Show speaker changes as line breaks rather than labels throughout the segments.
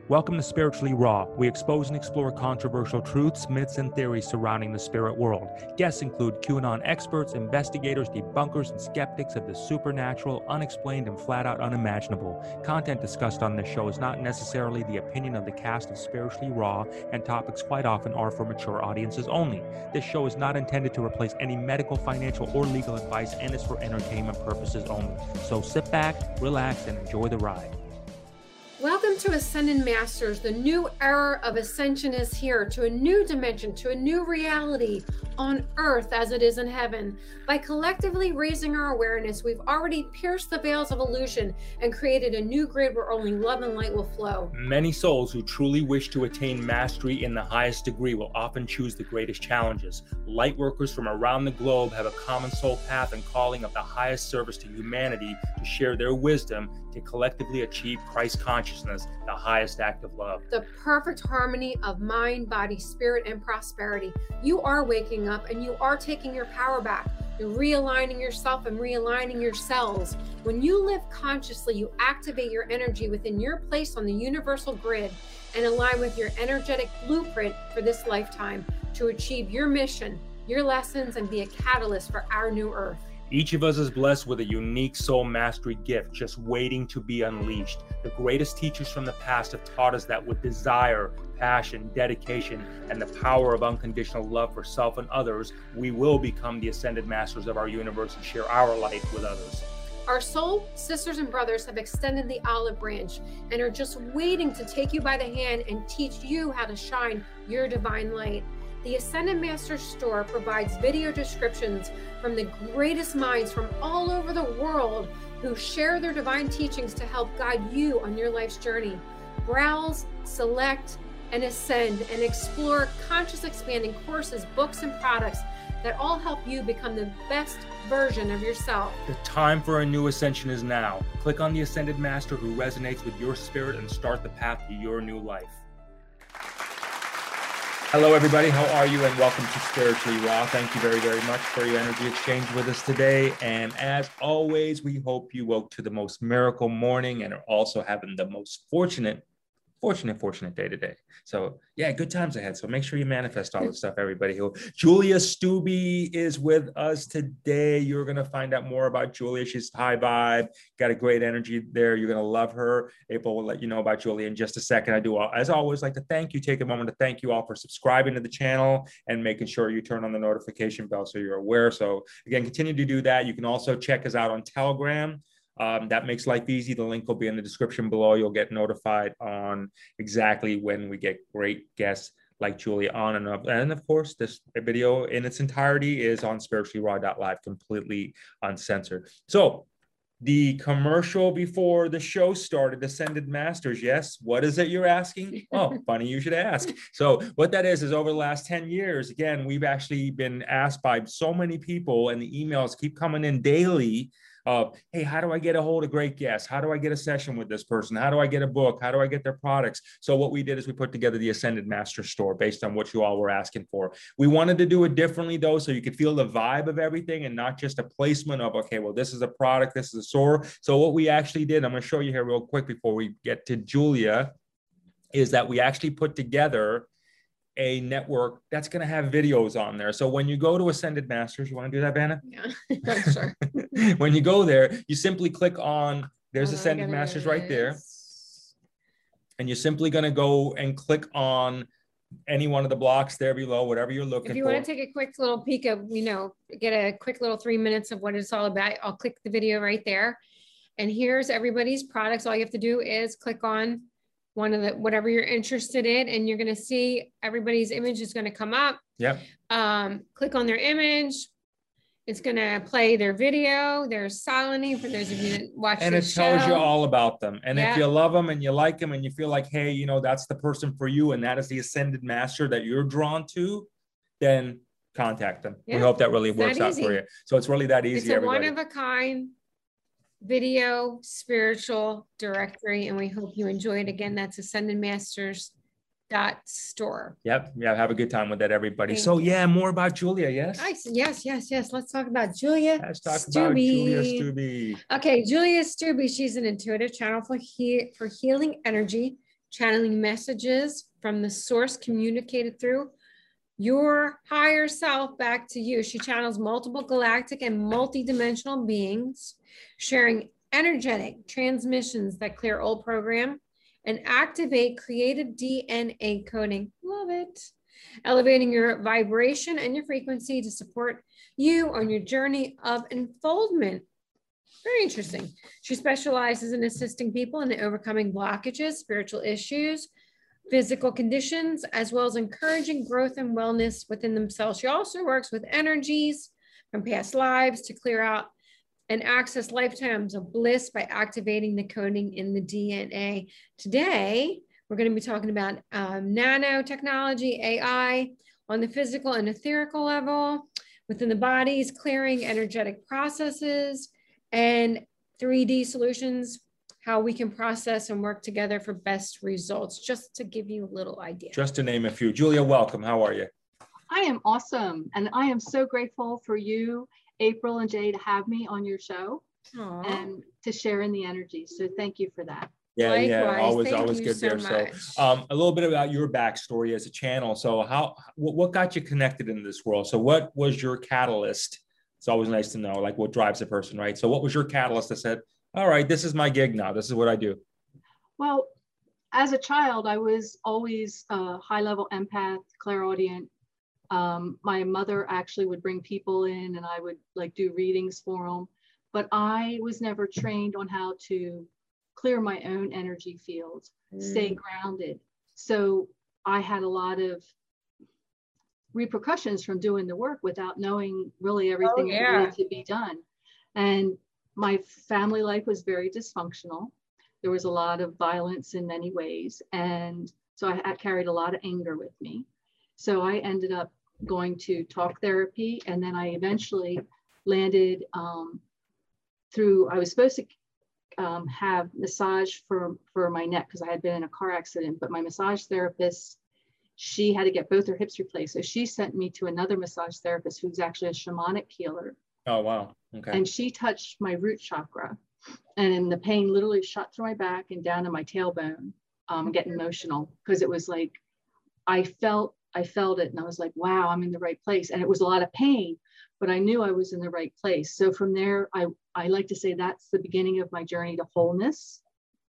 Welcome to Spiritually Raw. We expose and explore controversial truths, myths, and theories surrounding the spirit world. Guests include QAnon experts, investigators, debunkers, and skeptics of the supernatural, unexplained, and flat-out unimaginable. Content discussed on this show is not necessarily the opinion of the cast of Spiritually Raw, and topics quite often are for mature audiences only. This show is not intended to replace any medical, financial, or legal advice and is for entertainment purposes only. So sit back, relax, and enjoy the ride.
Welcome to Ascended Masters. The new era of ascension is here, to a new dimension, to a new reality on earth as it is in heaven. By collectively raising our awareness, we've already pierced the veils of illusion and created a new grid where only love and light will flow.
Many souls who truly wish to attain mastery in the highest degree will often choose the greatest challenges. Light workers from around the globe have a common soul path and calling of the highest service to humanity to share their wisdom to collectively achieve Christ consciousness, the highest act of love.
The perfect harmony of mind, body, spirit, and prosperity. You are waking up and you are taking your power back. You're realigning yourself and realigning your cells. When you live consciously, you activate your energy within your place on the universal grid and align with your energetic blueprint for this lifetime to achieve your mission, your lessons, and be a catalyst for our new earth.
Each of us is blessed with a unique soul mastery gift just waiting to be unleashed. The greatest teachers from the past have taught us that with desire, passion, dedication, and the power of unconditional love for self and others, we will become the ascended masters of our universe and share our light with others.
Our soul sisters and brothers have extended the olive branch and are just waiting to take you by the hand and teach you how to shine your divine light. The Ascended Masters store provides video descriptions from the greatest minds from all over the world who share their divine teachings to help guide you on your life's journey. Browse, select, and ascend and explore conscious expanding courses, books, and products that all help you become the best version of yourself.
The time for a new ascension is now. Click on the Ascended Master who resonates with your spirit and start the path to your new life. Hello, everybody. How are you? And welcome to Spiritually Raw. Thank you very, very much for your energy exchange with us today. And as always, we hope you woke to the most miracle morning and are also having the most fortunate day today. So yeah, good times ahead. So make sure you manifest all this stuff, everybody. Julia Stubbe is with us today. You're going to find out more about Julia. She's high vibe, got a great energy there. You're going to love her. April will let you know about Julia in just a second. I do, as always, like to thank you. Take a moment to thank you all for subscribing to the channel and making sure you turn on the notification bell so you're aware. So again, continue to do that. You can also check us out on Telegram. That makes life easy. The link will be in the description below. You'll get notified on exactly when we get great guests like Julia on and up. And of course, this video in its entirety is on spirituallyraw.live, completely uncensored. So the commercial before the show started, Ascended Masters. Yes. What is it you're asking? Oh, funny you should ask. So what that is over the last 10 years, again, we've actually been asked by so many people and the emails keep coming in daily of, hey, how do I get a hold of great guests? How do I get a session with this person? How do I get a book? How do I get their products? So what we did is we put together the Ascended Master store based on what you all were asking for. We wanted to do it differently though, so you could feel the vibe of everything and not just a placement of, okay, well, this is a product, this is a store. So what we actually did, I'm going to show you here real quick before we get to Julia, is that we actually put together a network that's going to have videos on there. So when you go to Ascended Masters, you want to do that, Vanna?
Yeah, sure.
When you go there, you simply click on, there's Ascended Masters right there. And you're simply going to go and click on any one of the blocks there below, whatever you're looking for.
If you want to take a quick little peek of, get a quick little 3 minutes of what it's all about, I'll click the video right there. And here's everybody's products. All you have to do is click on one of the, whatever you're interested in, and you're going to see everybody's image is going to come up.
Yep.
Click on their image. It's going to play their video. There's Saloni for those of you that watch
and it
show.
tells you all about them. And if you love them and you like them and you feel like, hey, that's the person for you and that is the Ascended Master that you're drawn to, then contact them. We hope that really works out for you. So it's really that easy.
It's a one-of-a-kind video spiritual directory, and we hope you enjoy it. Again, that's ascendedmasters.store.
Yep. Yeah. Have a good time with that, everybody.
Thank
so
you.
Yeah, more about Julia. Yes.
Nice. Yes. Let's talk about Julia.
Let's talk about Julia Stubbe.
Okay. Julia Stubbe. She's an intuitive channel for healing energy, channeling messages from the source communicated through your higher self back to you. She channels multiple galactic and multidimensional beings, sharing energetic transmissions that clear old program and activate creative DNA coding. Love it. Elevating your vibration and your frequency to support you on your journey of unfoldment. Very interesting. She specializes in assisting people in overcoming blockages, spiritual issues, physical conditions, as well as encouraging growth and wellness within themselves. She also works with energies from past lives to clear out and access lifetimes of bliss by activating the coding in the DNA. Today, we're going to be talking about nanotechnology, AI, on the physical and etherical level, within the bodies, clearing energetic processes, and 3D solutions, how we can process and work together for best results, just to give you a little idea.
Just to name a few. Julia, welcome. How are you?
I am awesome. And I am so grateful for you, April and Jay, to have me on your show. Aww. And to share in the energy. So thank you for that.
Yeah,
Likewise.
Yeah, always good there. So a little bit about your backstory as a channel. So what got you connected in this world? So what was your catalyst? It's always nice to know, like, what drives a person, right? So what was your catalyst that said, all right, this is my gig now. This is what I do.
Well, as a child, I was always a high-level empath, clairaudient. My mother actually would bring people in and I would like do readings for them. But I was never trained on how to clear my own energy fields, stay grounded. So I had a lot of repercussions from doing the work without knowing really everything that needed to be done. And my family life was very dysfunctional. There was a lot of violence in many ways. And so I carried a lot of anger with me. So I ended up going to talk therapy. And then I eventually landed I was supposed to have massage for my neck because I had been in a car accident, but my massage therapist, she had to get both her hips replaced. So she sent me to another massage therapist who's actually a shamanic healer.
Oh, wow. Okay. And
she touched my root chakra and the pain literally shot through my back and down to my tailbone. I'm getting emotional because it was like, I felt it and I was like, wow, I'm in the right place. And it was a lot of pain, but I knew I was in the right place. So from there, I like to say that's the beginning of my journey to wholeness.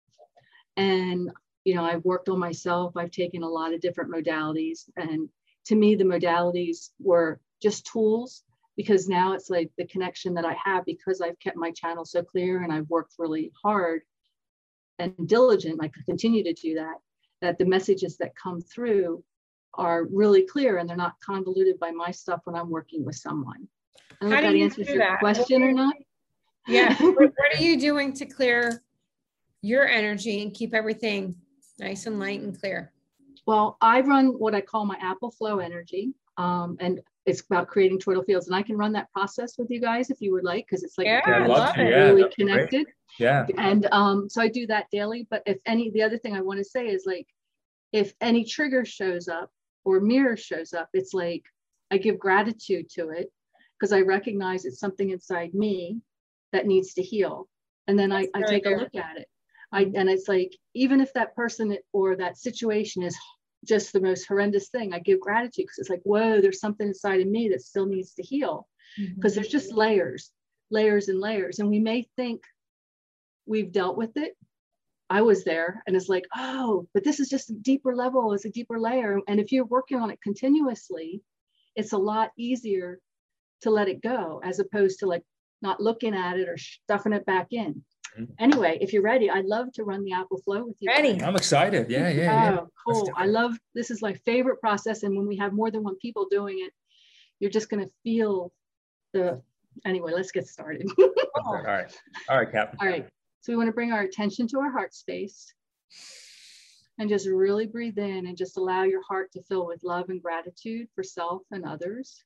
And, you know, I've worked on myself. I've taken a lot of different modalities. And to me, the modalities were just tools because now it's like the connection that I have because I've kept my channel so clear and I've worked really hard and diligent. I could continue to do that the messages that come through are really clear and they're not convoluted by my stuff when I'm working with someone. I don't know if that answers your question or not.
Yeah. What are you doing to clear your energy and keep everything nice and light and clear?
Well, I run what I call my Apple Flow energy. And it's about creating toroidal fields. And I can run that process with you guys if you would like, because it's like really connected.
Yeah.
And so I do that daily. But the other thing I want to say is like, if any trigger shows up or mirror shows up, it's like, I give gratitude to it because I recognize it's something inside me that needs to heal. And then I take a look at it. And it's like, even if that person or that situation is just the most horrendous thing, I give gratitude because it's like, whoa, there's something inside of me that still needs to heal. Because there's just layers and layers. And we may think we've dealt with it. I was there and it's like, oh, but this is just a deeper level, it's a deeper layer. And if you're working on it continuously, it's a lot easier to let it go as opposed to like not looking at it or stuffing it back in. Anyway, if you're ready, I'd love to run the Apple Flow with you.
Ready.
I'm excited. Yeah.
Oh, cool. This is my favorite process. And when we have more than one people doing it, you're just going to feel anyway, let's get started.
All right, Captain.
All right. So we want to bring our attention to our heart space and just really breathe in and just allow your heart to fill with love and gratitude for self and others.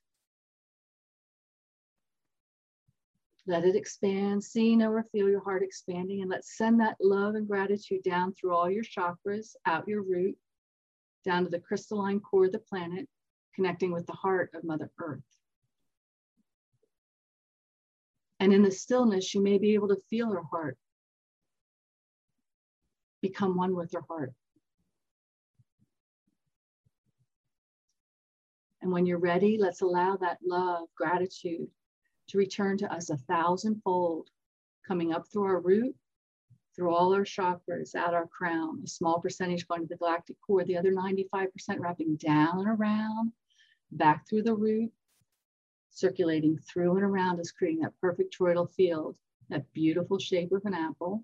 Let it expand, see, know, or feel your heart expanding, and let's send that love and gratitude down through all your chakras, out your root, down to the crystalline core of the planet, connecting with the heart of Mother Earth. And in the stillness, you may be able to feel her heart. Become one with her heart. And when you're ready, let's allow that love, gratitude to return to us 1,000-fold, coming up through our root, through all our chakras, out our crown, a small percentage going to the galactic core, the other 95% wrapping down and around, back through the root, circulating through and around us, creating that perfect toroidal field, that beautiful shape of an apple.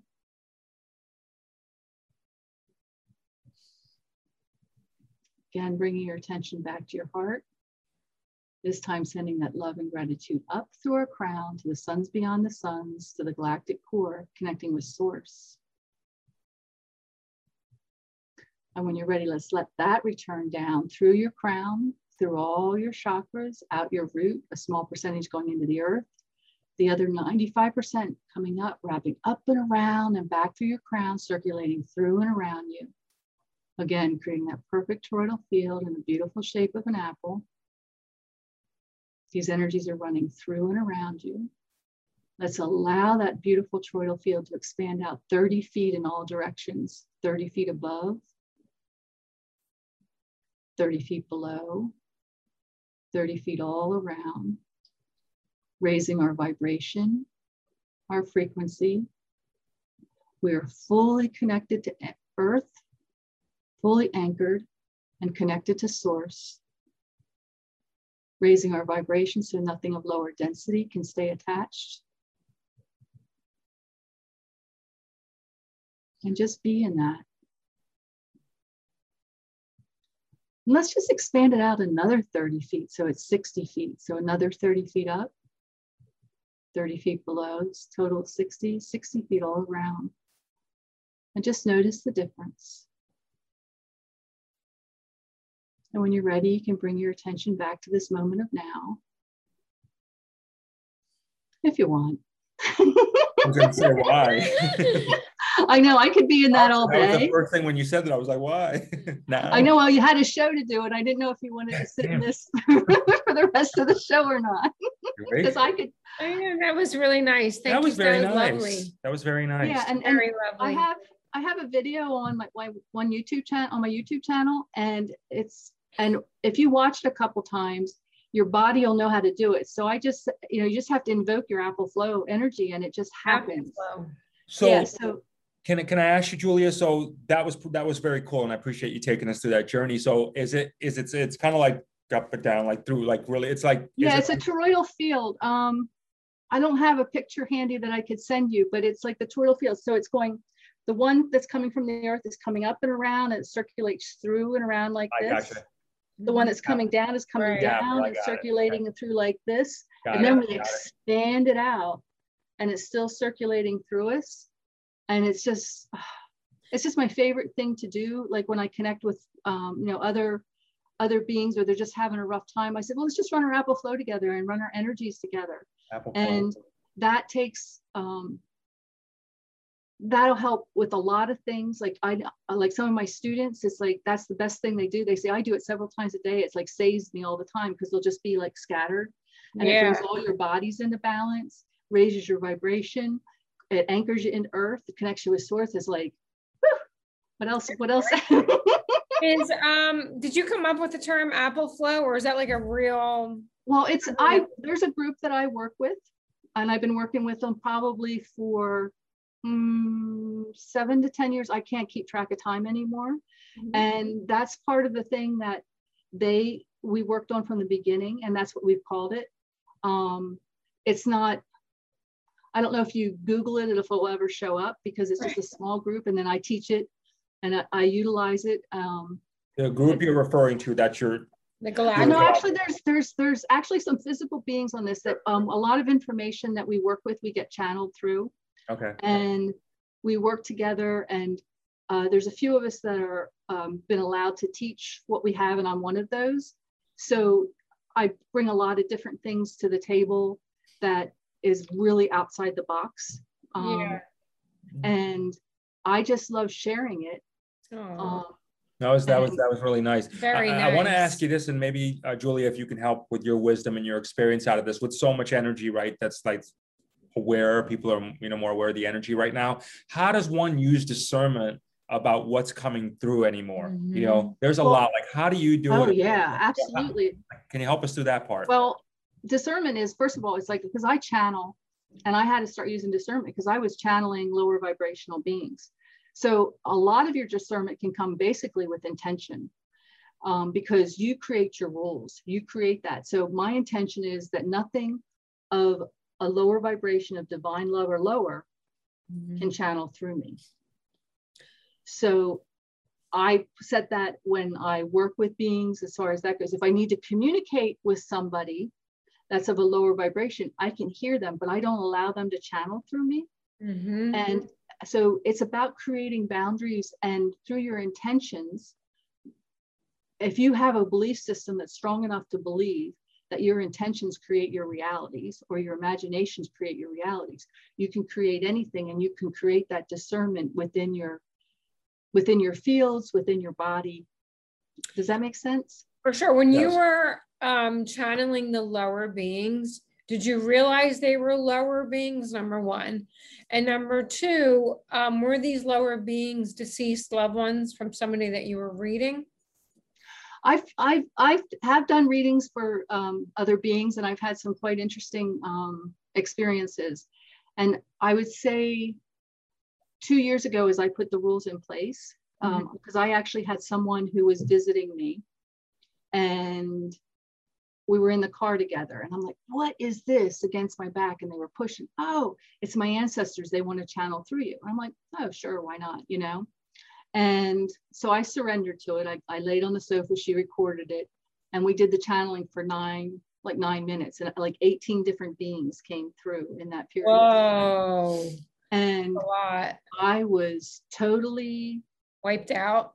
Again, bringing your attention back to your heart. This time sending that love and gratitude up through our crown to the suns beyond the suns, to the galactic core, connecting with source. And when you're ready, let's let that return down through your crown, through all your chakras, out your root, a small percentage going into the earth, the other 95% coming up, wrapping up and around and back through your crown, circulating through and around you. Again, creating that perfect toroidal field in the beautiful shape of an apple. These energies are running through and around you. Let's allow that beautiful toroidal field to expand out 30 feet in all directions, 30 feet above, 30 feet below, 30 feet all around, raising our vibration, our frequency. We are fully connected to Earth, fully anchored and connected to source, raising our vibration so nothing of lower density can stay attached. And just be in that. And let's just expand it out another 30 feet. So it's 60 feet. So another 30 feet up, 30 feet below, it's total 60 feet all around. And just notice the difference. And when you're ready, you can bring your attention back to this moment of now. If you want.
I was going to say why.
I know, I could be in that all day.
That was the first thing when you said that, I was like, why? Now.
I know, well, you had a show to do, and I didn't know if you wanted to sit in this for the rest of the show or not. Because I could.
I know, that was really nice. Thank you.
That was very nice.
Lovely.
That was very nice.
Yeah, and
very lovely.
I have a video on my one YouTube channel, on my YouTube channel, and if you watched a couple times, your body will know how to do it. So I just, you just have to invoke your apple flow energy, and it just happens.
So,
yeah,
can I ask you, Julia? So that was very cool, and I appreciate you taking us through that journey. So it's kind of like up and down, like through, like really, it's like,
yeah, it's a toroidal field. I don't have a picture handy that I could send you, but it's like the toroidal field. So it's going, the one that's coming from the earth is coming up and around, and it circulates through and around like this.
Gotcha.
The one that's coming down is coming down and circulating through like this. And then we expand it out, and it's still circulating through us. And it's just my favorite thing to do. Like when I connect with, other beings, or they're just having a rough time, I said, well, let's just run our apple flow together and run our energies together. And that takes, that'll help with a lot of things. Like like some of my students, it's like, that's the best thing they do. They say, I do it several times a day. It's like saves me all the time, because they'll just be like scattered, and it brings all your bodies into balance, raises your vibration. It anchors you in earth. The connection with source is like, whew, what else?
Did you come up with the term apple flow, or is that like a real?
Well, there's a group that I work with, and I've been working with them probably for 7 to 10 years. I can't keep track of time anymore. Mm-hmm. And that's part of the thing that we worked on from the beginning, and that's what we've called it. It's not, I don't know if you Google it, if it'll ever show up, because it's just a small group, and then I teach it and I utilize it.
The group you're referring to, that's your...
No, actually, there's actually some physical beings on this that a lot of information that we work with, we get channeled through.
Okay.
And we work together, and there's a few of us that are been allowed to teach what we have, and I'm one of those. So I bring a lot of different things to the table that is really outside the box. And I just love sharing it.
That was really nice.
Very nice.
I want to ask you this, and maybe Julia, if you can help with your wisdom and your experience out of this, with so much energy, right? That's like aware, people are more aware of the energy right now. How does one use discernment about what's coming through anymore.
Mm-hmm.
You know, there's a lot, like, how do you do it?
Oh yeah, absolutely.
Can you help us through that part?
Well, discernment is, first of all, it's like, because I channel, and I had to start using discernment because I was channeling lower vibrational beings. So a lot of your discernment can come basically with intention, because you create your rules, you create that. So my intention is that nothing of a lower vibration of divine love or lower can channel through me. So I set that when I work with beings, as far as that goes. If I need to communicate with somebody that's of a lower vibration, I can hear them, but I don't allow them to channel through me. And so it's about creating boundaries, and through your intentions, if you have a belief system that's strong enough to believe that your intentions create your realities, or your imaginations create your realities, you can create anything, and you can create that discernment within your fields, within your body. Does that make sense?
For sure. When you were channeling the lower beings, did you realize they were lower beings, number one? And number two, were these lower beings deceased loved ones from somebody that you were reading?
I have done readings for other beings, and I've had some quite interesting experiences. And I would say 2 years ago, as I put the rules in place, because I actually had someone who was visiting me, and we were in the car together, and I'm like, what is this against my back? And they were pushing, oh, it's my ancestors. They want to channel through you. I'm like, oh, sure, why not? You know? And so I surrendered to it. I laid on the sofa, she recorded it, and we did the channeling for 9 minutes, and like 18 different beings came through in that period.
Whoa.
And
a lot.
I was totally
wiped out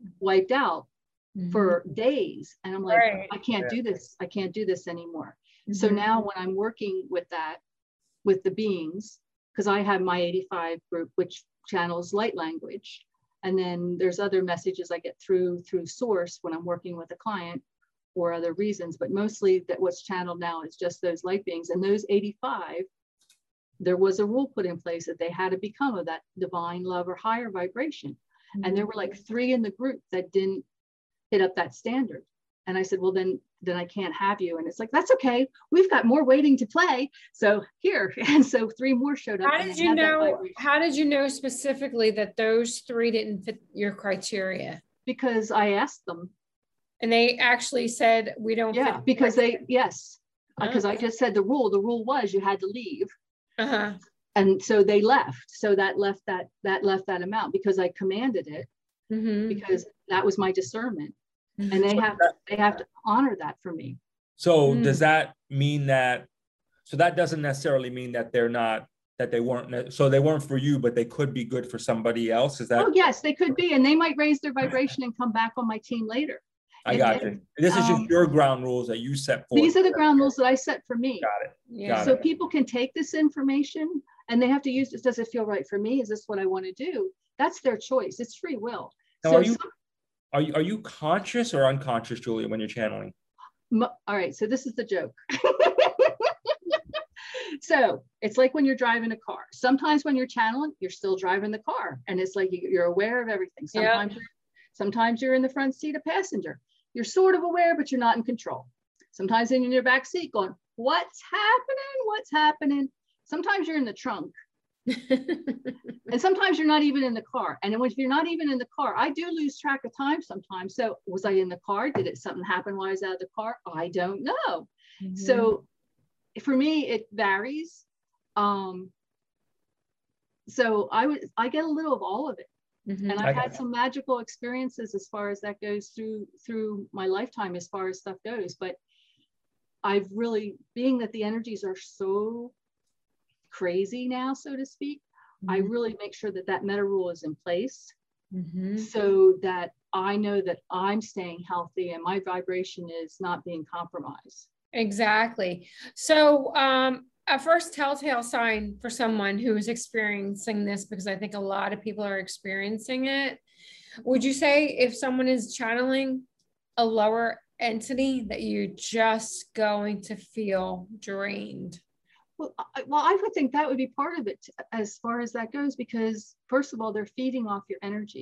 for days. And I'm like,
right.
I can't do this. I can't do this anymore. So now when I'm working with that, with the beings, because I have my 85 group, which channels light language. And then there's other messages I get through source when I'm working with a client or other reasons, but mostly that what's channeled now is just those light beings. And those 85, there was a rule put in place that they had to become of that divine love or higher vibration. And there were like 3 in the group that didn't hit up that standard. And I said, well, then I can't have you. And it's like, that's okay. We've got more waiting to play. So here. And so 3 more showed up.
How did you know specifically that those 3 didn't fit your criteria?
Because I asked them.
And they actually said, we don't fit.
Yeah, because because I just said the rule was you had to leave. And so they left. So that left that amount, because I commanded it, because that was my discernment. And they have to honor that for me.
So does that mean that, so that doesn't necessarily mean that they weren't for you, but they could be good for somebody else? Is that?
Oh yes, they could be. And they might raise their vibration and come back on my team later.
I got you. This is just your ground rules that you set forth.
These are the ground rules that I set for me.
Got it.
Yeah.
So people can take this information and they have to use this. Does it feel right for me? Is this what I want to do? That's their choice. It's free will.
Now, are you conscious or unconscious, Julia, when you're channeling?
All right. So this is the joke. So it's like when you're driving a car. Sometimes when you're channeling, you're still driving the car, and it's like you're aware of everything. Sometimes you're in the front seat, a passenger. You're sort of aware, but you're not in control. Sometimes in your back seat going, what's happening? What's happening? Sometimes you're in the trunk. And sometimes you're not even in the car. And if you're not even in the car, I do lose track of time sometimes. So was I in the car? Did something happen while I was out of the car? I don't know. So for me, it varies. So I get a little of all of it. And I've had some magical experiences as far as that goes through my lifetime, as far as stuff goes. But I've really, being that the energies are so crazy now, so to speak, I really make sure that meta rule is in place, so that I know that I'm staying healthy and my vibration is not being compromised.
Exactly. So a first telltale sign for someone who is experiencing this, because I think a lot of people are experiencing it, would you say if someone is channeling a lower entity that you're just going to feel drained?
Well, I would think that would be part of it as far as that goes, because first of all, they're feeding off your energy.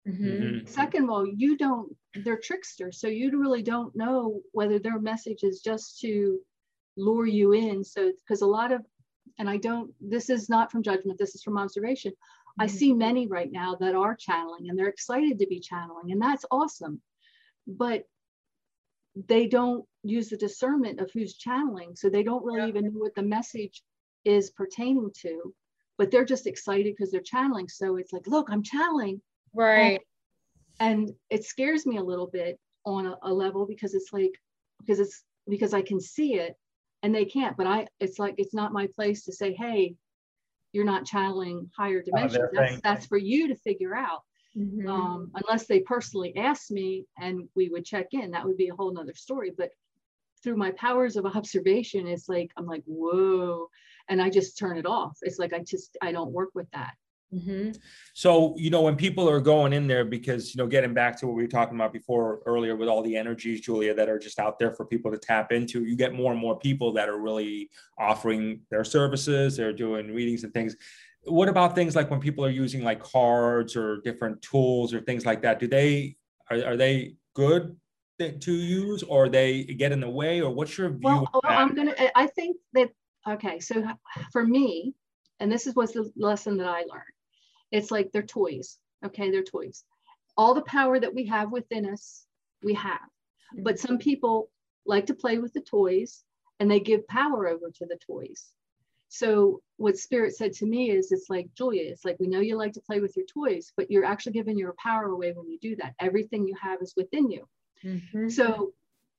Second of all, they're tricksters. So you really don't know whether their message is just to lure you in. So, because a lot of, and this is not from judgment, this is from observation. I see many right now that are channeling and they're excited to be channeling, and that's awesome. But they don't use the discernment of who's channeling. So they don't really even know what the message is pertaining to, but they're just excited because they're channeling. So it's like, look, I'm channeling.
Right.
And it scares me a little bit on a level, because it's like, because I can see it and they can't, but it's like, it's not my place to say, hey, you're not channeling higher dimensions. That's for you to figure out. Unless they personally ask me and we would check in, that would be a whole nother story. But through my powers of observation, it's like, I'm like, whoa, and I just turn it off. It's like, I don't work with that.
So, when people are going in there, because, getting back to what we were talking about earlier with all the energies, Julia, that are just out there for people to tap into, you get more and more people that are really offering their services. They're doing readings and things. What about things like when people are using like cards or different tools or things like that? Are they good to use, or they get in the way, or what's your view?
I think that, okay, so for me, and this was the lesson that I learned, it's like they're toys. Okay, they're toys. All the power that we have within us, we have. But some people like to play with the toys and they give power over to the toys. So what Spirit said to me is, it's like, Julia, it's like, we know you like to play with your toys, but you're actually giving your power away when you do that. Everything you have is within you. So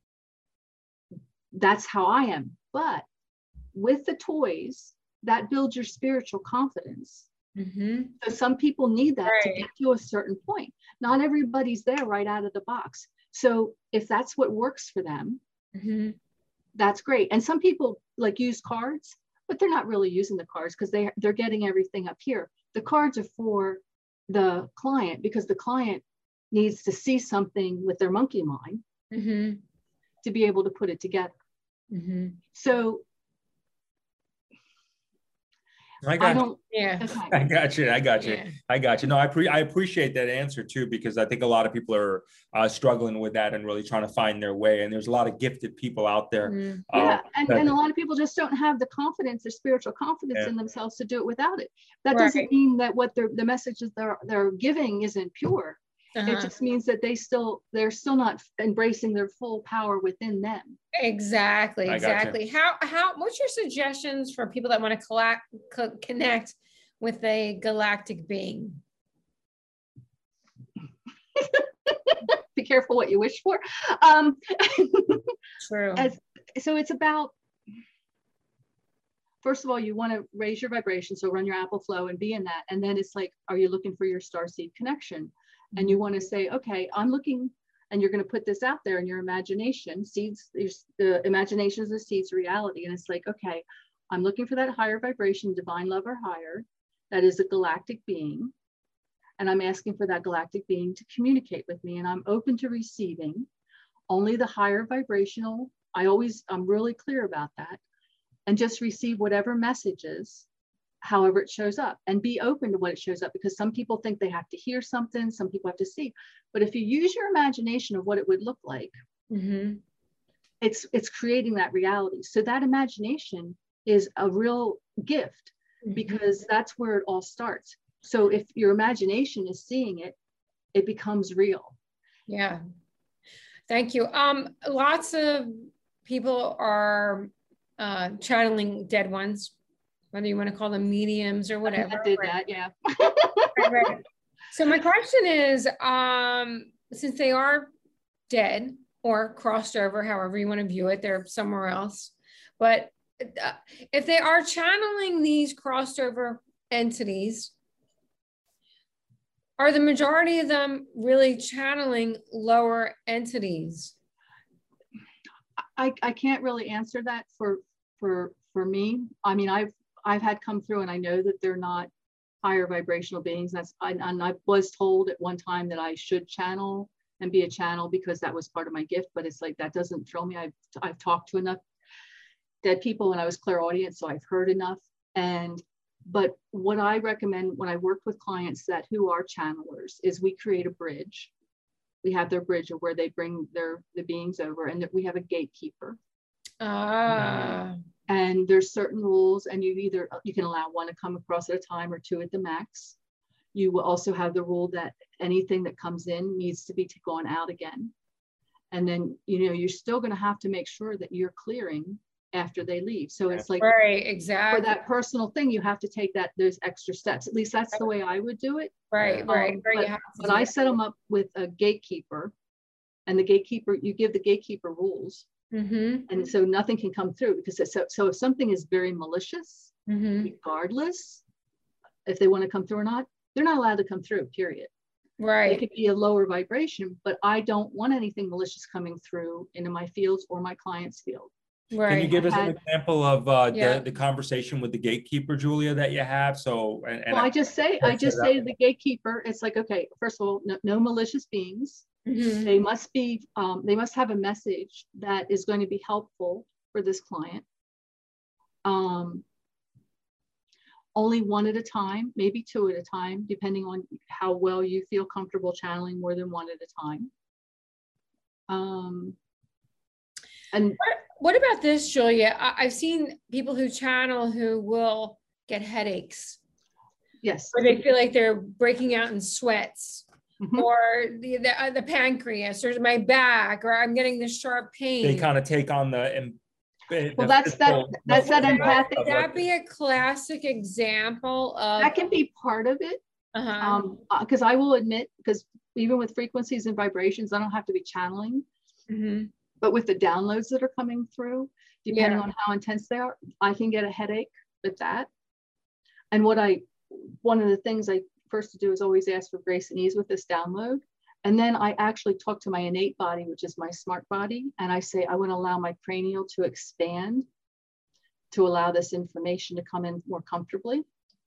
that's how I am. But with the toys, that builds your spiritual confidence. So some people need that to get to a certain point. Not everybody's there right out of the box. So if that's what works for them, that's great. And some people like use cards, but they're not really using the cards because they're getting everything up here. The cards are for the client, because the client needs to see something with their monkey mind to be able to put it together. So
I got you.
Yeah.
I got you. No, I appreciate that answer too, because I think a lot of people are struggling with that and really trying to find their way. And there's a lot of gifted people out there.
And a lot of people just don't have the confidence or spiritual confidence in themselves to do it without it. That doesn't mean that what the messages they're giving isn't pure. It just means that they're still not embracing their full power within them.
Exactly. What's your suggestions for people that want to connect with a galactic being?
Be careful what you wish for.
True.
So it's about, first of all, you want to raise your vibration. So run your Apple Flow and be in that. And then it's like, are you looking for your starseed connection? And you want to say, okay, I'm looking, and you're going to put this out there in your imagination. The imagination is the seeds of reality. And it's like, okay, I'm looking for that higher vibration, divine love or higher, that is a galactic being. And I'm asking for that galactic being to communicate with me. And I'm open to receiving only the higher vibrational. I'm really clear about that. And just receive whatever messages, however it shows up, and be open to what it shows up, because some people think they have to hear something, some people have to see. But if you use your imagination of what it would look like, it's creating that reality. So that imagination is a real gift, because that's where it all starts. So if your imagination is seeing it, it becomes real.
Yeah. Thank you. Lots of people are channeling dead ones, whether you want to call them mediums or whatever.
I did that, yeah.
Right. So my question is, since they are dead or crossed over, however you want to view it, they're somewhere else. But if they are channeling these crossed over entities, are the majority of them really channeling lower entities?
I can't really answer that for me. I mean, I've had come through, and I know that they're not higher vibrational beings. And I was told at one time that I should channel and be a channel, because that was part of my gift. But it's like, that doesn't thrill me. I've talked to enough dead people, and I was clairaudient, so I've heard enough. And But what I recommend when I work with clients that who are channelers is we create a bridge. We have their bridge of where they bring the beings over, and that we have a gatekeeper. And there's certain rules, and you can allow one to come across at a time or two at the max. You will also have the rule that anything that comes in needs to be gone out again. And then, you're still going to have to make sure that you're clearing after they leave. So it's like,
right, exactly.
For that personal thing, you have to take those extra steps. At least that's the way I would do it.
Right.
But I set them up with a gatekeeper, and the gatekeeper, you give the gatekeeper rules. And so nothing can come through, because so if something is very malicious, regardless if they want to come through or not, they're not allowed to come through, period.
Right.
It could be a lower vibration, but I don't want anything malicious coming through into my fields or my client's field.
Right. Can you give us an example of the conversation with the gatekeeper, Julia, that you have? So,
I just say to the gatekeeper, it's like, okay, first of all, no malicious beings. They must have a message that is going to be helpful for this client. Only one at a time, maybe two at a time, depending on how well you feel comfortable channeling more than one at a time. And
what about this, Julia? I've seen people who channel who will get headaches.
Yes.
Or they feel like they're breaking out in sweats. Or the pancreas, or my back, or I'm getting this sharp pain.
They kind of take on that's
that empathic.
Would that be a classic example of
that? Can be part of it. Because I will admit, because even with frequencies and vibrations, I don't have to be channeling. But with the downloads that are coming through, depending on how intense they are, I can get a headache with that. And one of the things I first to do is always ask for grace and ease with this download. And then I actually talk to my innate body, which is my smart body. And I say, I want to allow my cranial to expand to allow this information to come in more comfortably.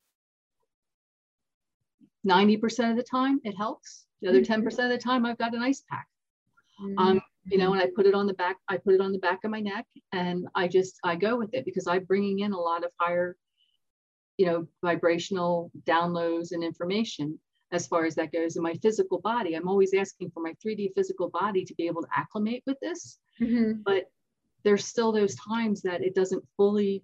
90% of the time it helps. The other 10% of the time I've got an ice pack. And I put it on the back, of my neck, and I go with it, because I'm bringing in a lot of higher vibrational downloads and information as far as that goes in my physical body. I'm always asking for my 3D physical body to be able to acclimate with this, but there's still those times that it doesn't fully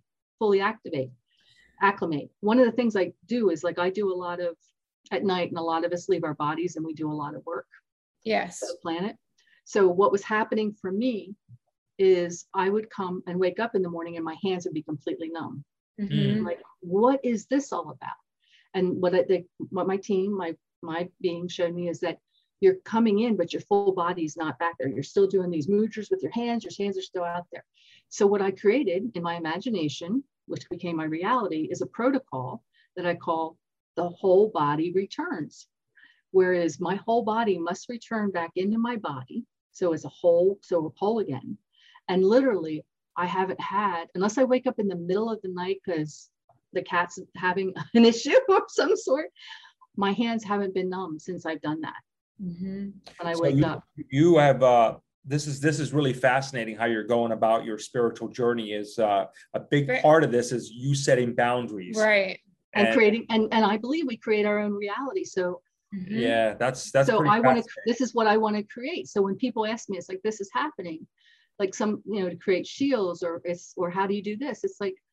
acclimate. One of the things I do is I do a lot of at night, and a lot of us leave our bodies and we do a lot of work.
Yes.
For the planet. So what was happening for me is I would come and wake up in the morning and my hands would be completely numb. Like, what is this all about? And what my team, my being showed me is that you're coming in, but your full body's not back there. You're still doing these mudras with your hands are still out there. So what I created in my imagination, which became my reality, is a protocol that I call the whole body returns. Whereas my whole body must return back into my body. So it's a whole again. And literally, I haven't had, unless I wake up in the middle of the night because the cat's having an issue of some sort, my hands haven't been numb since I've done that. When I wake up.
You have, this is really fascinating how you're going about your spiritual journey. Is a big part of this is you setting boundaries.
Right.
And creating, and I believe we create our own reality. So
yeah, that's
so I want to, this is what I want to create. So when people ask me, it's like, this is happening, like to create shields, or how do you do this? It's like,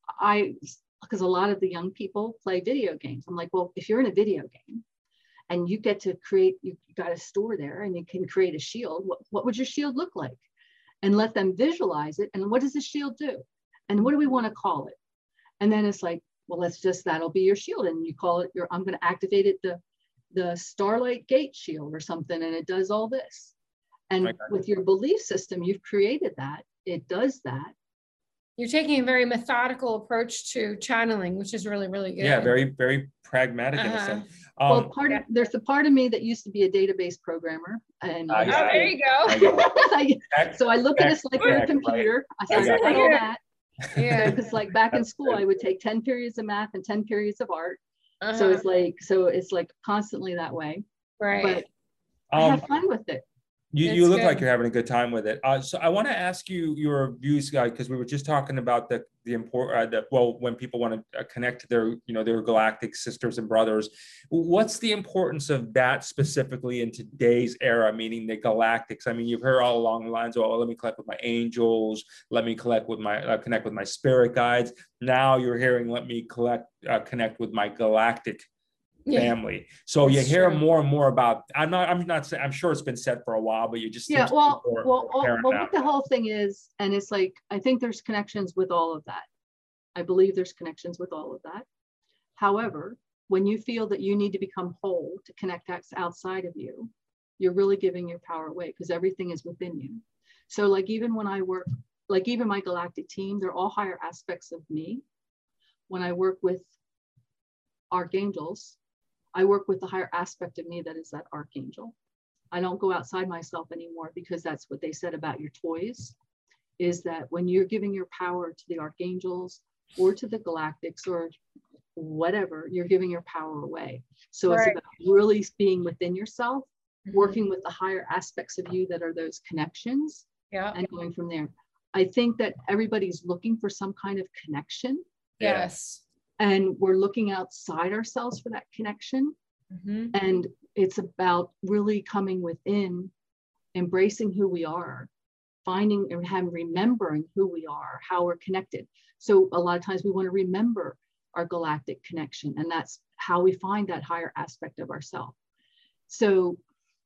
because a lot of the young people play video games. I'm like, well, if you're in a video game and you get to create, you got a store there and you can create a shield, what would your shield look like? And let them visualize it. And what does the shield do? And what do we want to call it? And then it's like, well, that'll be your shield. And you call it I'm going to activate it, the Starlight Gate shield or something. And it does all this. And with your belief system, you've created that. It does that.
You're taking a very methodical approach to channeling, which is really, really good.
Yeah, very, very pragmatic in a sense.
Well, there's the part of me that used to be a database programmer, and
there you go.
So I look at it like you're a computer. I got all that. Yeah, because like back in school, I would take 10 periods of math and 10 periods of art. So it's like constantly that way.
Right.
But I have fun with it.
You look like you're having a good time with it. So I want to ask you your views, guys, because we were just talking about the when people want to connect to their galactic sisters and brothers. What's the importance of that specifically in today's era, meaning the galactics? I mean, you've heard all along the lines, oh, let me connect with my angels, let me connect with my spirit guides. Now you're hearing, let me connect with my galactic family. So you hear more and more about, I'm not saying, I'm sure it's been said for a while, but you just
well what the whole thing is, and it's like, I think there's connections with all of that. I believe there's connections with all of that. However, when you feel that you need to become whole to connect outside of you, you're really giving your power away, because everything is within you. So like, even when I work, like even my galactic team, they're all higher aspects of me. When I work with archangels, I work with the higher aspect of me that is that archangel. I don't go outside myself anymore, because that's what they said about your toys, is that when you're giving your power to the archangels or to the galactics or whatever, you're giving your power away. So it's about really being within yourself, working with the higher aspects of you that are those connections, and going from there. I think that everybody's looking for some kind of connection.
Yes.
And we're looking outside ourselves for that connection. And it's about really coming within, embracing who we are, finding and remembering who we are, how we're connected. So a lot of times we want to remember our galactic connection, and that's how we find that higher aspect of ourselves. So,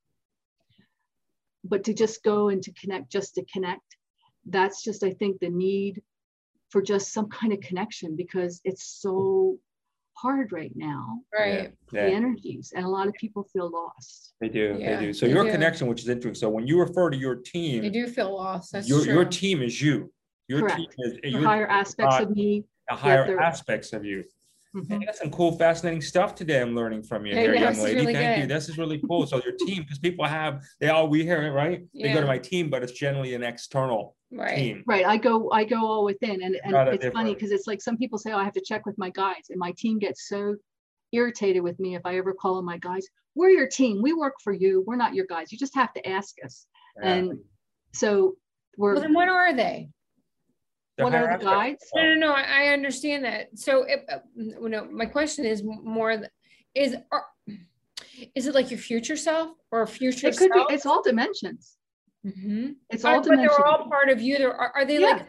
but to just go and to connect, just to connect, that's just, I think, the need for just some kind of connection, because it's so hard right now.
Right.
The energies, and a lot of people feel lost.
They do. So your connection, which is interesting. So when you refer to your team,
they do feel lost. That's
true.
Your
team is you. Your
Correct.
team is
the higher aspects of me.
The higher aspects of you. And that's some cool, fascinating stuff today. I'm learning from you here, young lady.
Really
Thank
good.
you. This is really cool. So your team, because people we hear it, right? They go to my team, but it's generally an external team.
Right. I go all within, and it's funny because it's like some people say, oh, I have to check with my guides, and my team gets so irritated with me if I ever call on my guides. We're your team. We work for you. We're not your guides. You just have to ask us. And so
well, then what are they?
What are the guides?
No, I understand that. So, my question is more: is it like your future self or future?
It could be. It's all dimensions. It's all dimensions.
But they're all part of you. Are they like?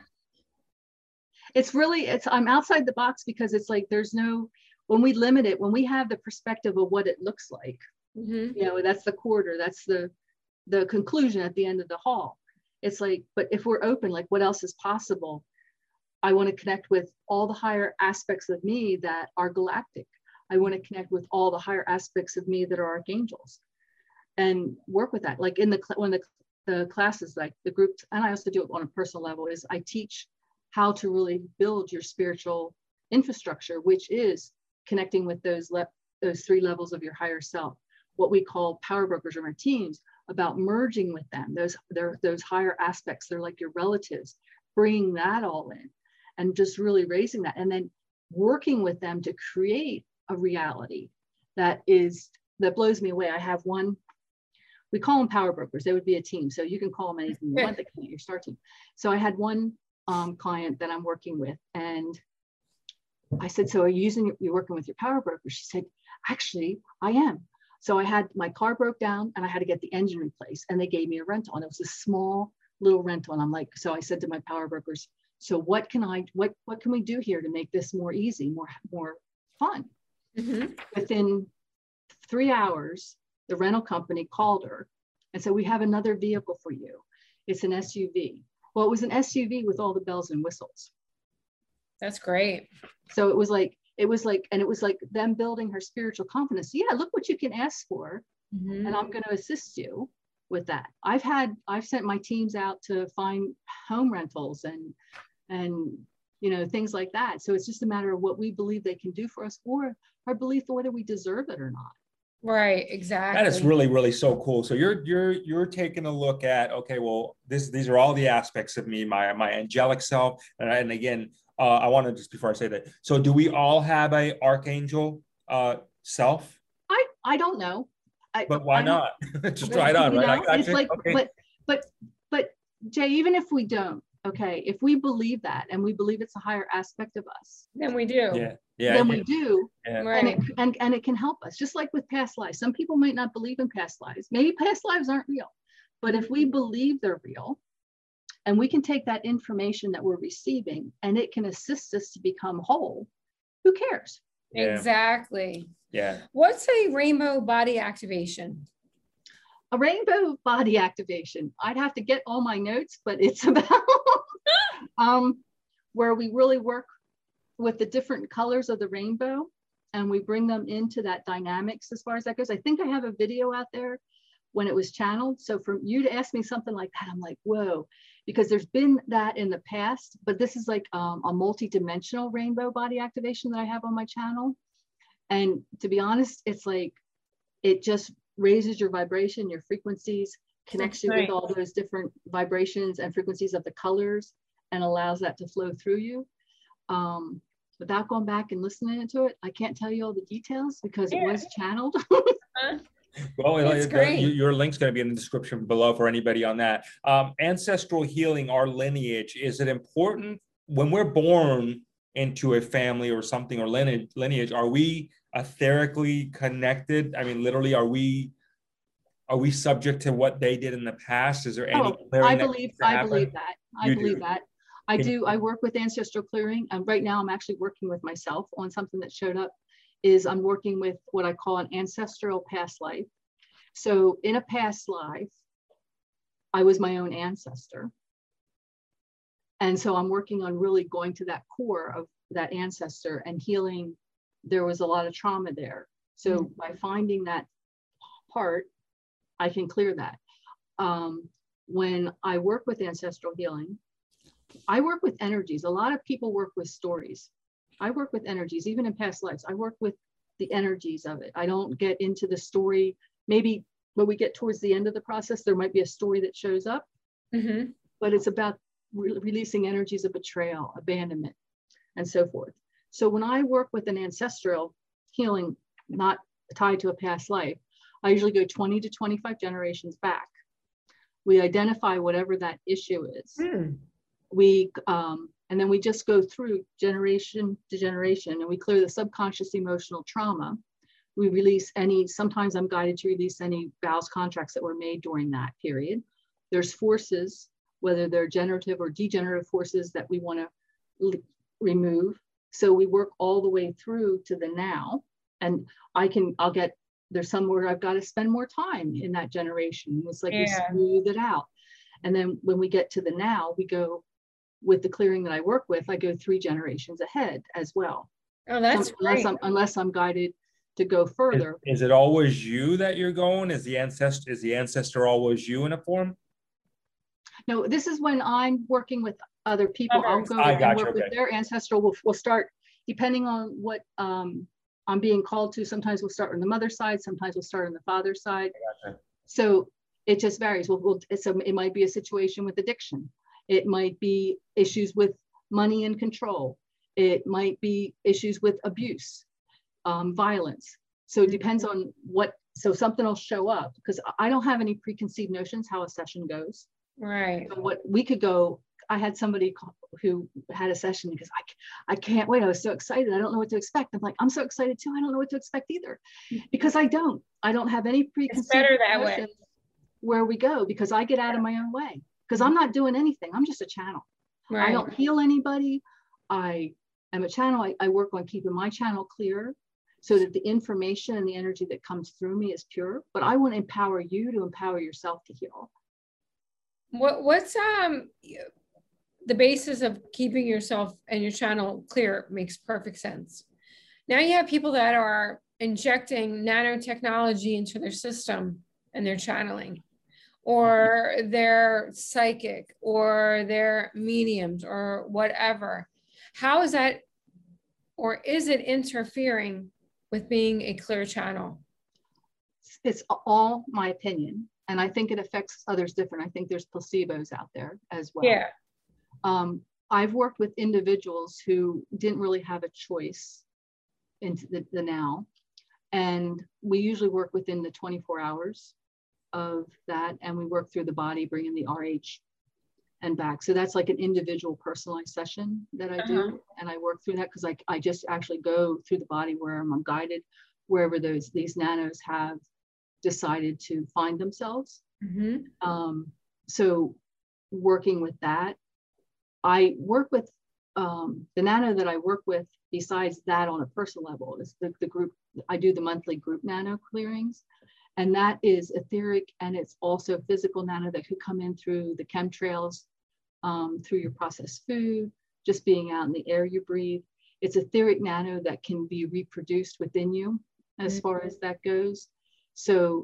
It's really. I'm outside the box, because it's like there's no. When we limit it, when we have the perspective of what it looks like, that's the quarter. That's the conclusion at the end of the hall. It's like, but if we're open, like, what else is possible? I want to connect with all the higher aspects of me that are galactic. I want to connect with all the higher aspects of me that are archangels, and work with that. Like when the classes, like the group, and I also do it on a personal level, is I teach how to really build your spiritual infrastructure, which is connecting with those three levels of your higher self, what we call power brokers or our teams, about merging with them. Those higher aspects, they're like your relatives, bringing that all in. And just really raising that, and then working with them to create a reality that blows me away. I have one, we call them power brokers. They would be a team. So you can call them anything you want. They can be your star team. So I had one client that I'm working with, and I said, so you're working with your power broker? She said, actually, I am. So I had, my car broke down and I had to get the engine replaced, and they gave me a rental, and it was a small little rental. And I'm like, so I said to my power brokers, so what can we do here to make this more easy, more fun? Within 3 hours, the rental company called her and said, we have another vehicle for you. It's an SUV. Well, it was an SUV with all the bells and whistles.
That's great.
So it was like them building her spiritual confidence. Yeah, look what you can ask for, and I'm going to assist you with that. I've sent my teams out to find home rentals and things like that. So it's just a matter of what we believe they can do for us, or our belief of whether we deserve it or not.
Right, exactly.
That is really, really so cool. So you're taking a look at, okay, well, these are all the aspects of me, my angelic self. And again, I want to just, before I say that, so do we all have a archangel self?
I don't know.
but why not? Just try it on,
you
right?
know, it's like, okay. but Jay, even if we don't, okay, if we believe that and we believe it's a higher aspect of us,
then we do.
Then we do.
Right.
And it can help us, just like with past lives. Some people might not believe in past lives. Maybe past lives aren't real, but if we believe they're real, and we can take that information that we're receiving and it can assist us to become whole, who cares?
Exactly.
Yeah.
What's a rainbow body activation?
A rainbow body activation, I'd have to get all my notes, but it's about where we really work with the different colors of the rainbow and we bring them into that dynamics as far as that goes. I think I have a video out there when it was channeled. So for you to ask me something like that, I'm like, whoa, because there's been that in the past, but this is like a multi-dimensional rainbow body activation that I have on my channel. And to be honest, it's like, it just raises your vibration, your frequencies, connects you with all those different vibrations and frequencies of the colors and allows that to flow through you. Without going back and listening to it, I can't tell you all the details because it was channeled.
Well, your link's going to be in the description below for anybody on that. Ancestral healing, our lineage, is it important when we're born into a family or something or lineage? Are we etherically connected? I mean, literally, are we subject to what they did in the past? Is there any
I believe that. I work with ancestral clearing, and right now I'm actually working with myself on something that showed up. I'm working with what I call an ancestral past life. So in a past life, I was my own ancestor. And so I'm working on really going to that core of that ancestor and healing. There was a lot of trauma there. So by finding that part, I can clear that. When I work with ancestral healing, I work with energies. A lot of people work with stories. I work with energies, even in past lives. I work with the energies of it. I don't get into the story. Maybe when we get towards the end of the process, there might be a story that shows up, but it's about releasing energies of betrayal, abandonment, and so forth. So when I work with an ancestral healing, not tied to a past life, I usually go 20 to 25 generations back. We identify whatever that issue is. And then we just go through generation to generation and we clear the subconscious emotional trauma. We release sometimes I'm guided to release any vows, contracts that were made during that period. There's forces, whether they're generative or degenerative forces that we want to remove. So we work all the way through to the now. And there's somewhere I've got to spend more time in that generation. It's like we smooth it out. And then when we get to the now, we go with the clearing that I work with, I go 3 generations ahead as well.
Oh, that's great.
Unless I'm guided to go further.
Is it always you that you're going? Is the ancestor always you in a form?
No, this is when I'm working with other people. I'll go and work with their ancestral. We'll start, depending on what I'm being called to. Sometimes we'll start on the mother's side. Sometimes we'll start on the father's side. So it just varies. It might be a situation with addiction. It might be issues with money and control. It might be issues with abuse, violence. So it depends on so something will show up because I don't have any preconceived notions how a session goes.
Right.
So what we could go, I had somebody who had a session because I can't wait. I was so excited. I don't know what to expect. I'm like, I'm so excited too. I don't know what to expect either because I don't have any preconceived notions where we go because I get out of my own way. Because I'm not doing anything. I'm just a channel. Right. I don't heal anybody. I am a channel. I work on keeping my channel clear so that the information and the energy that comes through me is pure. But I want to empower you to empower yourself to heal.
What's the basis of keeping yourself and your channel clear? Makes perfect sense. Now you have people that are injecting nanotechnology into their system and they're channeling. Or they're psychic, or they're mediums, or whatever. How is that, or is it interfering with being a clear channel?
It's all my opinion, and I think it affects others different. I think there's placebos out there as well.
Yeah.
I've worked with individuals who didn't really have a choice into the now, And we usually work within the 24 hours of that. And we work through the body, bringing the RH and back. So that's like an individual personalized session that I do. And I work through that because I just actually go through the body where I'm guided, wherever these nanos have decided to find themselves. So working with that, I work with the nano that I work with besides that on a personal level is the group. I do the monthly group nano clearings, and that is etheric, and it's also physical nano that could come in through the chemtrails, through your processed food, just being out in the air you breathe. It's etheric nano that can be reproduced within you as far as that goes. So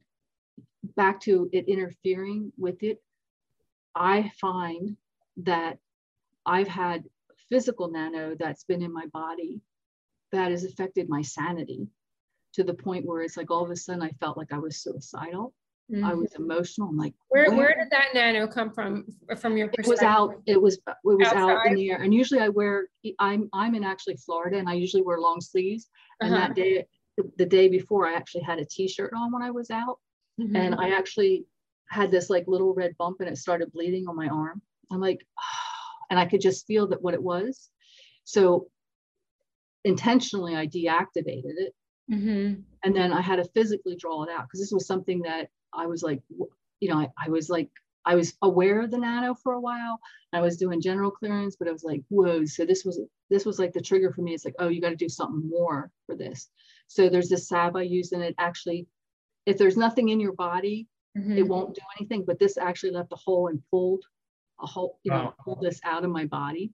back to it interfering with it, I find that I've had physical nano that's been in my body that has affected my sanity to the point where it's like all of a sudden I felt like I was suicidal. I was emotional. I'm like,
where did that nano come from your perspective?
It was out in the air. And usually I'm in actually Florida, and I usually wear long sleeves. And that day, the day before, I actually had a t-shirt on when I was out. And I actually had this like little red bump, and it started bleeding on my arm. I'm like, oh, and I could just feel that what it was. So intentionally, I deactivated it. And then I had to physically draw it out, because this was something that I was like, you know, I was aware of the nano for a while. I was doing general clearance, but I was like, whoa. So this was like the trigger for me. It's like, oh, you got to do something more for this. So there's this salve I use, and it actually, if there's nothing in your body, it won't do anything. But this actually left a hole and pulled a hole, you know, pulled this out of my body.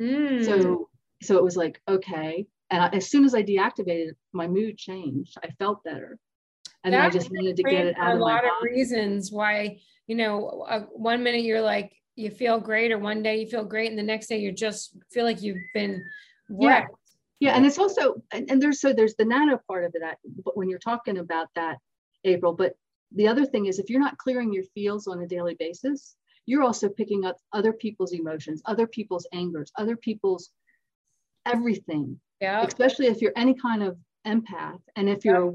So it was like, okay. And as soon as I deactivated it, my mood changed. I felt better. And I just wanted to get it out of my body.
A lot of reasons why, you know, 1 minute you're like, you feel great, or one day you feel great, and the next day you just feel like you've been wrecked.
Yeah. And it's also, and there's the nano part of that, but when you're talking about that, April, but the other thing is, if you're not clearing your fields on a daily basis, you're also picking up other people's emotions, other people's angers, other people's everything. Yeah. Especially if you're any kind of empath. And if you're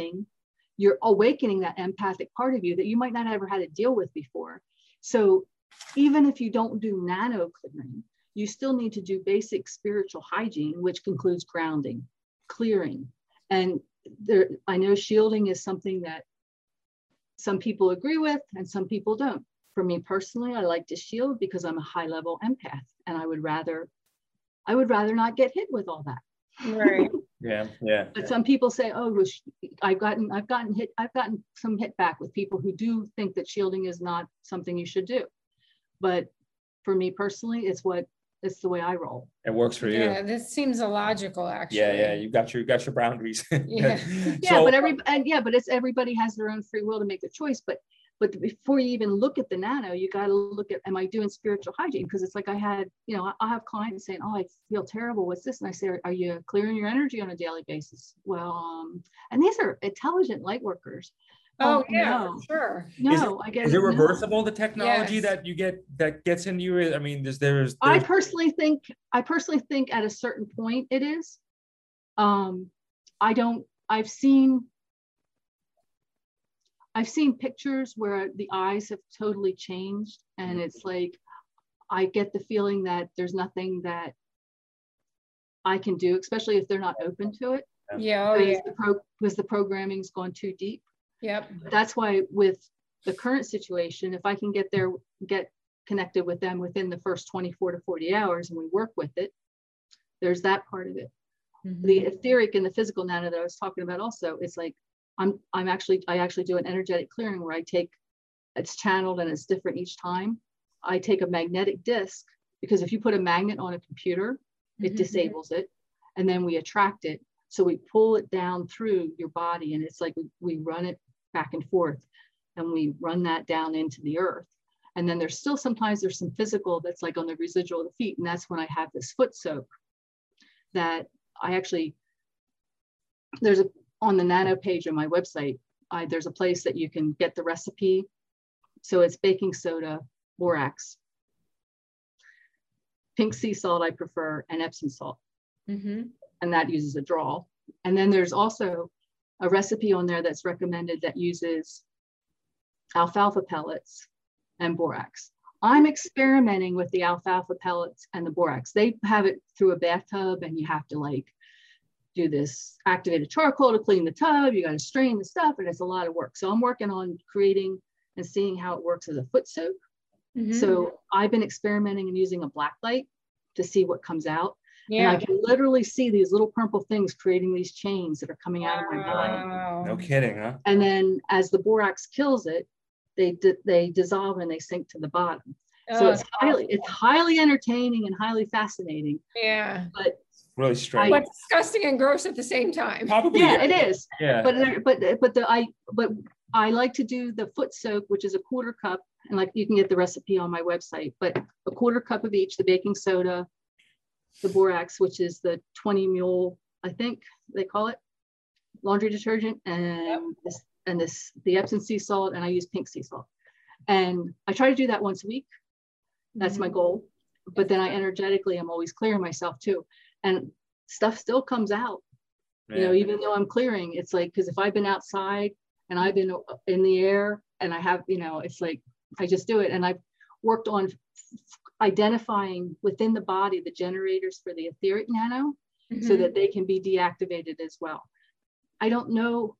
awakening that empathic part of you that you might not have ever had to deal with before. So even if you don't do nano clearing, you still need to do basic spiritual hygiene, which includes grounding, clearing. And I know shielding is something that some people agree with and some people don't. For me personally, I like to shield because I'm a high level empath, and I would rather not get hit with all that.
Right.
Yeah.
But some people say, oh, I've gotten some hit back with people who do think that shielding is not something you should do. But for me personally, it's the way I roll.
It works for you.
Yeah, this seems illogical, actually.
Yeah. You got your boundaries.
Yeah.
But it's everybody has their own free will to make a choice. But before you even look at the nano, you got to look at, am I doing spiritual hygiene? Because it's like I have clients saying, oh, I feel terrible. What's this? And I say, are you clearing your energy on a daily basis? Well, and these are intelligent light workers.
Oh yeah, no. Sure.
No, I guess.
Is it reversible, the technology
Yes.
that you get that gets into you? I mean, there's
I personally think at a certain point it is. I've seen pictures where the eyes have totally changed, and it's like I get the feeling that there's nothing that I can do, especially if they're not open to it.
Yeah.
Because the programming's gone too deep.
Yep.
That's why with the current situation, if I can get connected with them within the first 24 to 40 hours and we work with it, there's that part of it. The etheric and the physical nano that I was talking about also, it's like I actually do an energetic clearing where it's channeled and it's different each time. I take a magnetic disc, because if you put a magnet on a computer, it disables it, and then we attract it. So we pull it down through your body, and it's like we run it back and forth, and we run that down into the earth. And then there's some physical that's like on the residual of the feet. And that's when I have this foot soak that on the nano page on my website, there's a place that you can get the recipe. So it's baking soda, borax, pink sea salt I prefer, and Epsom salt. And that uses a draw. And then there's also a recipe on there that's recommended that uses alfalfa pellets and borax. I'm experimenting with the alfalfa pellets and the borax. They have it through a bathtub, and you have to like do this activated charcoal to clean the tub. You got to strain the stuff, and it's a lot of work. So I'm working on creating and seeing how it works as a foot soak. Mm-hmm. So I've been experimenting and using a black light to see what comes out. Yeah. And I can literally see these little purple things creating these chains that are coming out of my body.
No kidding, huh?
And then as the borax kills it, they dissolve and they sink to the bottom. So it's highly entertaining and highly fascinating.
Yeah.
But
really strange.
But disgusting and gross at the same time.
Probably.
Yeah, it is.
Yeah.
But I like to do the foot soak, which is a quarter cup, and like you can get the recipe on my website, but a quarter cup of each, the baking soda, the borax, which is the 20 mule, I think they call it, laundry detergent, and the Epsom sea salt, and I use pink sea salt. And I try to do that once a week. That's my goal. But then I energetically, I'm always clearing myself too. And stuff still comes out, you know, even though I'm clearing. It's like, because if I've been outside and I've been in the air and I have, you know, it's like, I just do it. And I've worked on identifying within the body the generators for the etheric nano so that they can be deactivated as well. I don't know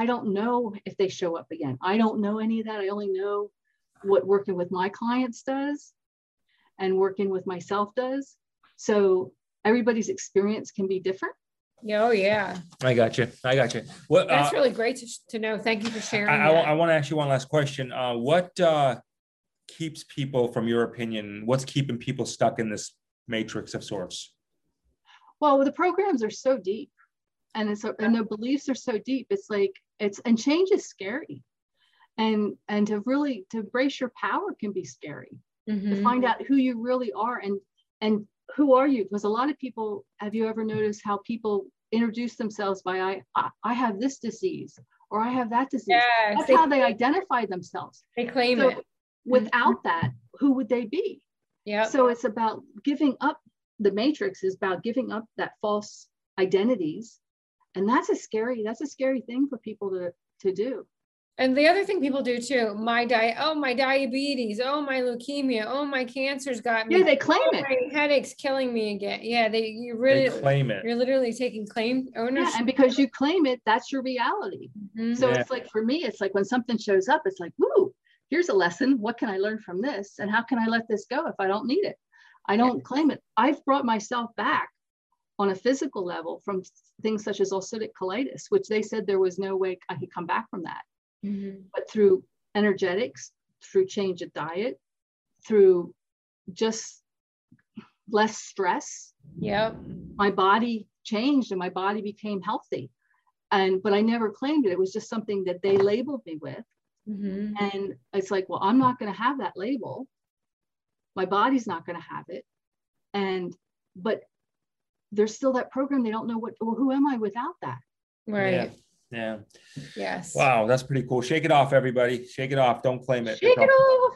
if they show up again. I don't know any of that. I only know what working with my clients does and working with myself does. So everybody's experience can be different.
Oh, yeah.
I got you. Well,
that's really great to know. Thank you for sharing.
I want to ask you one last question. What keeps people, from your opinion, what's keeping people stuck in this matrix of sorts?
Well, the programs are so deep, and the beliefs are so deep. It's like, and change is scary. And to embrace your power can be scary. To find out who you really are and who are you? Because a lot of people, have you ever noticed how people introduce themselves by I have this disease or I have that disease? Yes, that's how they identify themselves.
They claim it.
Without that, who would they be? Yeah. So it's about giving up. The matrix is about giving up that false identities, and that's a scary thing for people to do.
And the other thing people do too, my diabetes, oh, my leukemia, oh, my cancer's got me.
Yeah, they claim it.
My headache's killing me again. Yeah, they
claim it.
You're literally taking ownership.
Yeah, and because you claim it, that's your reality. So it's like, for me, it's like when something shows up, it's like, woo, here's a lesson. What can I learn from this? And how can I let this go if I don't need it? I don't claim it. I've brought myself back on a physical level from things such as ulcerative colitis, which they said there was no way I could come back from that. But through energetics, through change of diet, through just less stress, my body changed and my body became healthy. But I never claimed it. It was just something that they labeled me with. And it's like, well, I'm not going to have that label. My body's not going to have it. But there's still that program. They don't know who am I without that?
Right.
Yeah.
Yes.
Wow, that's pretty cool. Shake it off, everybody. Shake it off. Don't claim it.
Shake it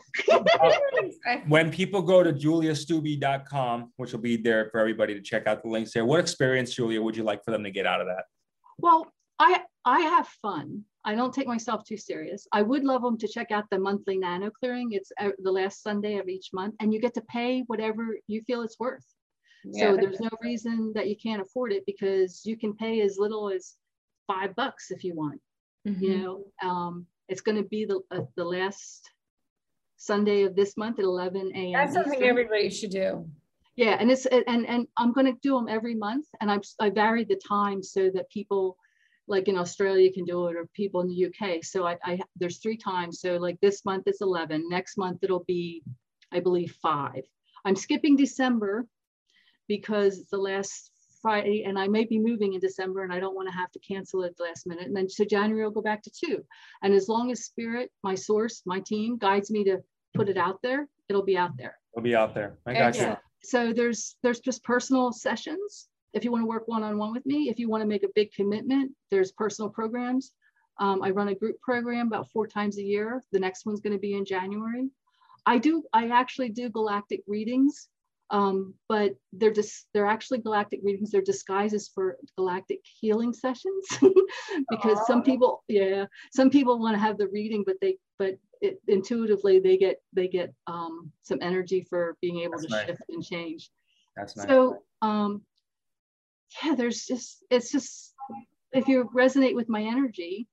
off.
When people go to juliastube.com, which will be there for everybody to check out the links there, what experience, Julia, would you like for them to get out of that?
Well, I have fun. I don't take myself too serious. I would love them to check out the monthly nano clearing. It's the last Sunday of each month, and you get to pay whatever you feel it's worth. So there's no reason that you can't afford it, because you can pay as little as $5 if you want. You know, it's going to be the last Sunday of this month at 11 a.m.
That's something Eastern. Everybody should do.
Yeah, and and I'm going to do them every month, and I varied the time so that people, like in Australia, can do it, or people in the UK. So there's 3 times. So like this month it's 11. Next month it'll be, I believe, 5. I'm skipping December because it's the last Friday, and I may be moving in December, and I don't want to have to cancel it at the last minute. And then so January will go back to 2. And as long as Spirit, my source, my team guides me to put it out there, it'll be out there.
It'll be out there. I got you.
So there's just personal sessions. If you want to work one-on-one with me, if you want to make a big commitment, there's personal programs. I run a group program about 4 times a year. The next one's going to be in January. I actually do galactic readings But they're actually galactic readings. They're disguises for galactic healing sessions because some people want to have the reading, but intuitively they get some energy for being able to shift and change.
That's nice.
So yeah, it's just if you resonate with my energy,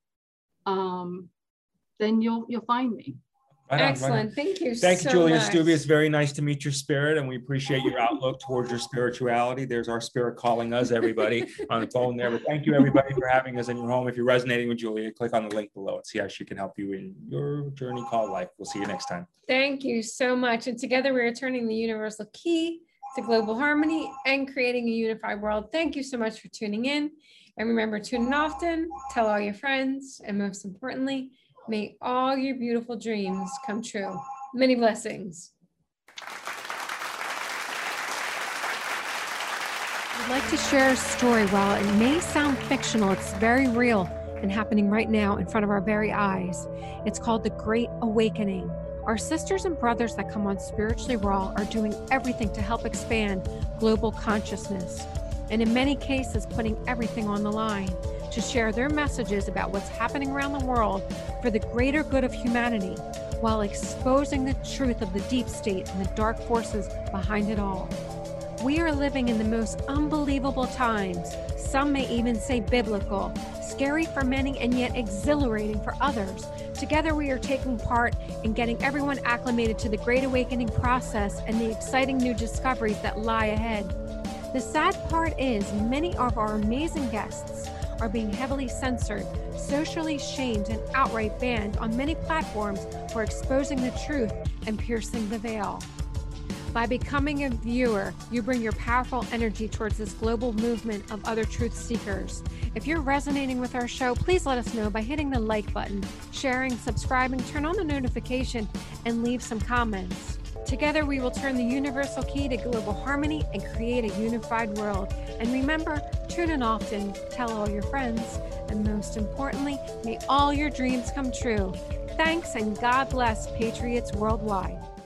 then you'll find me.
Right on,
Excellent.
right on.
Thank you.
Thank you,
so
Julia
much.
Stubbe. It's very nice to meet your spirit, and we appreciate your outlook towards your spirituality. There's our spirit calling us, everybody, on the phone there. But thank you, everybody, for having us in your home. If you're resonating with Julia, click on the link below and see how she can help you in your journey called life. We'll see you next time.
Thank you so much. And together we are turning the universal key to global harmony and creating a unified world. Thank you so much for tuning in. And remember, tune in often, tell all your friends, and most importantly, may all your beautiful dreams come true. Many blessings.
I'd like to share a story. While it may sound fictional, it's very real and happening right now in front of our very eyes. It's called The Great Awakening. Our sisters and brothers that come on Spiritually Raw are doing everything to help expand global consciousness, and in many cases putting everything on the line to share their messages about what's happening around the world for the greater good of humanity, while exposing the truth of the deep state and the dark forces behind it all. We are living in the most unbelievable times. Some may even say biblical, scary for many and yet exhilarating for others. Together we are taking part in getting everyone acclimated to the Great Awakening process and the exciting new discoveries that lie ahead. The sad part is many of our amazing guests are being heavily censored, socially shamed, and outright banned on many platforms for exposing the truth and piercing the veil. By becoming a viewer, you bring your powerful energy towards this global movement of other truth seekers. If you're resonating with our show, please let us know by hitting the like button, sharing, subscribing, turn on the notification, and leave some comments. Together, we will turn the universal key to global harmony and create a unified world. And remember, tune in often, tell all your friends, and most importantly, may all your dreams come true. Thanks, and God bless Patriots worldwide.